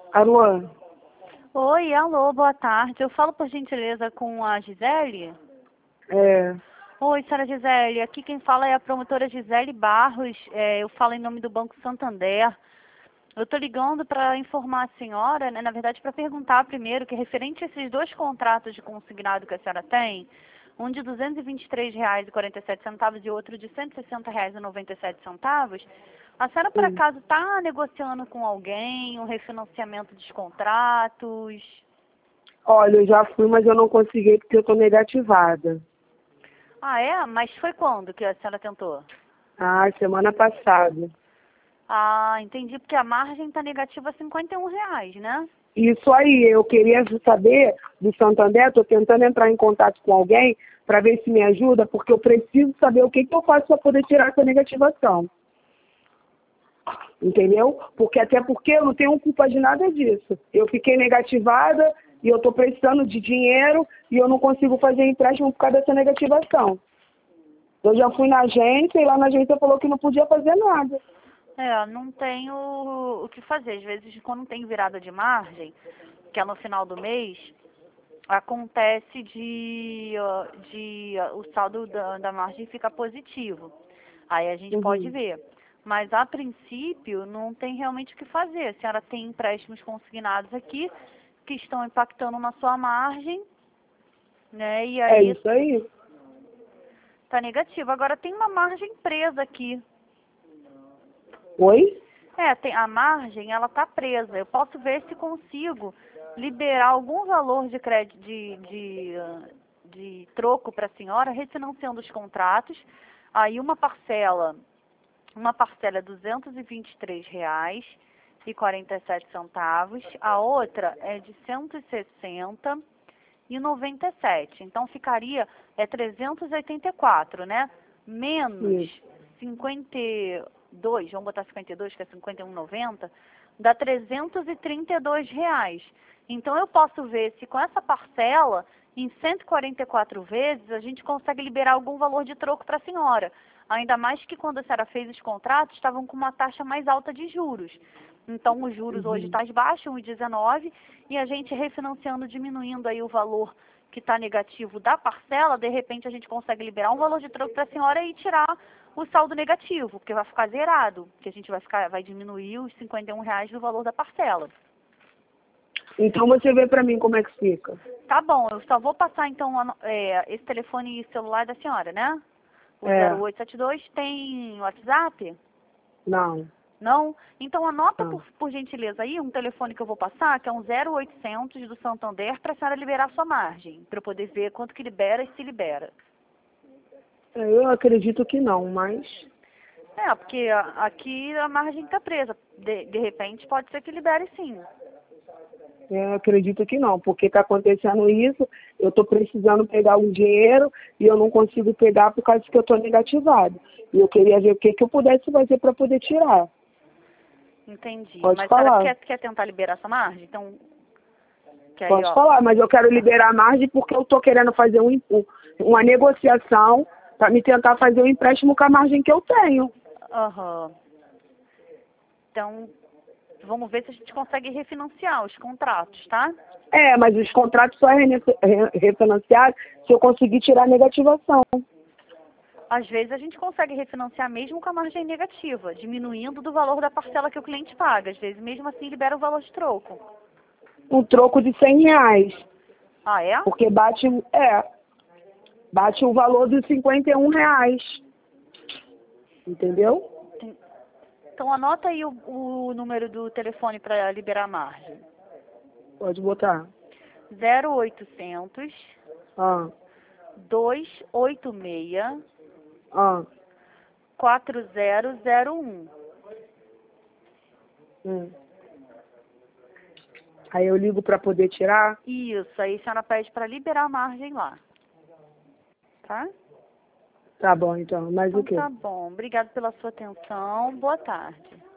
Alô? Oi, alô, boa tarde. Eu falo por gentileza com a Gisele? É, Oi, senhora Gisele. Aqui quem fala é a promotora Gisele Barros. Eu falo em nome do Banco Santander. Eu estou ligando para informar a senhora, né, na verdade para perguntar primeiro, que referente a esses dois contratos de consignado que a senhora tem, um de R$ 223,47 e outro de R$ 160,97, a senhora por sim. acaso está negociando com alguém o refinanciamento dos contratos? Olha, eu já fui, mas eu não consegui porque eu tô negativada. Ah, é? Mas foi quando que a senhora tentou? Ah, semana passada. Ah, entendi, porque a margem está negativa a R$ 51, né? Isso aí, eu queria saber do Santander, tô tentando entrar em contato com alguém para ver se me ajuda, porque eu preciso saber o que eu faço para poder tirar essa negativação. Entendeu? Até porque eu não tenho culpa de nada disso. Eu fiquei negativada e eu estou precisando de dinheiro e eu não consigo fazer empréstimo por causa dessa negativação. Eu já fui na agência e lá na agência falou que não podia fazer nada. Não tenho o que fazer. Às vezes, quando tem virada de margem, que é no final do mês, acontece o saldo da margem fica positivo. Aí a gente pode Uhum. ver. Mas, a princípio, não tem realmente o que fazer. A senhora tem empréstimos consignados aqui que estão impactando na sua margem, né? E É aí isso aí. está negativo. Agora, tem uma margem presa aqui. Oi? A margem, ela está presa. Eu posso ver se consigo liberar algum valor de crédito, de troco para a senhora, refinanciando os contratos. Aí uma parcela é R$ 223,47. A outra é de 160,97. Então ficaria 384, né? Menos Isso. 52, vamos botar 52, que é 51,90, dá R$ 332. Então eu posso ver se com essa parcela, em 144 vezes, a gente consegue liberar algum valor de troco para a senhora. Ainda mais que quando a senhora fez os contratos, estavam com uma taxa mais alta de juros. Então os juros hoje Uhum. estão mais baixos, 1,19, e a gente refinanciando, diminuindo aí o valor que está negativo da parcela, de repente a gente consegue liberar um valor de troco para a senhora e tirar o saldo negativo, porque vai ficar zerado, porque a gente vai diminuir os R$ 51 do valor da parcela. Então você vê para mim como é que fica. Tá bom, eu só vou passar então esse telefone celular da senhora, né? O É, 0872 tem WhatsApp? não, Não? Então anota não. por gentileza aí um telefone que eu vou passar, que é um 0800 do Santander, para a senhora liberar sua margem, para eu poder ver quanto que libera e se libera. Eu acredito que não, mas Porque aqui a margem está presa. De repente pode ser que libere sim. eu acredito que não, porque está acontecendo isso, eu estou precisando pegar um dinheiro e eu não consigo pegar por causa que eu estou negativado. E eu queria ver o que eu pudesse fazer para poder tirar. Entendi. Pode Mas a senhora falar. quer tentar liberar essa margem? Então, que aí, Pode ó. falar, mas eu quero liberar a margem porque eu estou querendo fazer uma negociação para me tentar fazer um empréstimo com a margem que eu tenho. Aham. Então, vamos ver se a gente consegue refinanciar os contratos, tá? É, mas os contratos só é refinanciado se eu conseguir tirar a negativação. Às vezes a gente consegue refinanciar mesmo com a margem negativa, diminuindo do valor da parcela que o cliente paga. Às vezes, mesmo assim, libera o valor de troco. Um troco de R$ 100. Ah, é? Porque bate o valor dos R$ 51. Entendeu? Então, anota aí o número do telefone para liberar a margem. Pode botar. 0800 Ah, 286 ah, 4001. hum. Aí eu ligo para poder tirar. Isso, aí a senhora pede para liberar a margem lá. Tá? Tá bom, então. Mais o Então quê? tá bom. Obrigada pela sua atenção. Boa tarde.